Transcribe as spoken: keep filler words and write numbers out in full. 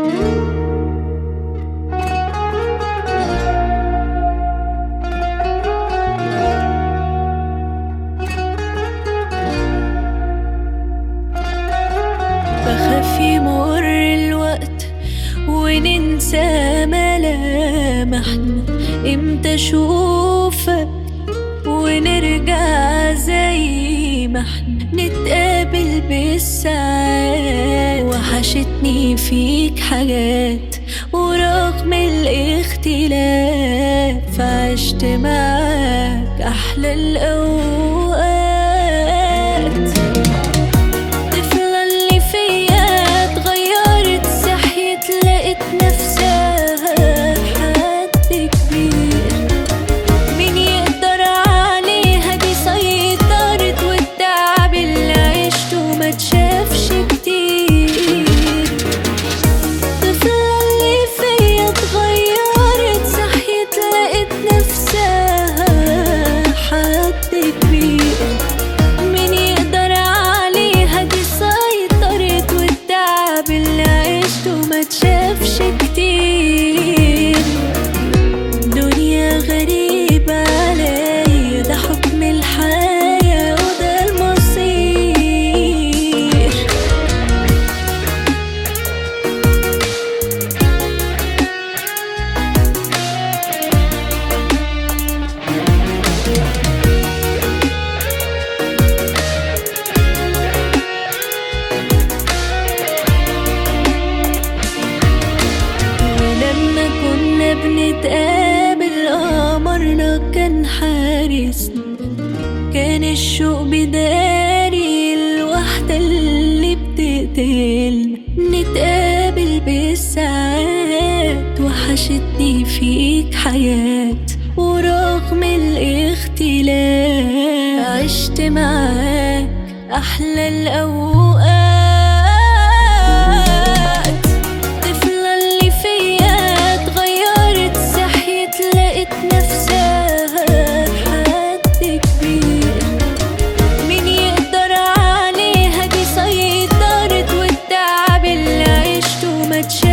بخاف يمر الوقت وننسى ملامحنا، امتى اشوفك ونرجع زي ما احنا نتقابل بالساعات. وحشتني فيك حاجات ورغم الاختلاف عشت معاك احلى الاوقات. متشافش كتير دنيا غريبة عليا، ده حكم الحياة وده المصير. بنتقابل قمرنا كان حارسنا، كان الشوق بداري الوحدة اللي بتقتلنا. نتقابل بالساعات وحشتني فيك حياة ورغم الاختلاف عشت معاك أحلى الأوقات. Much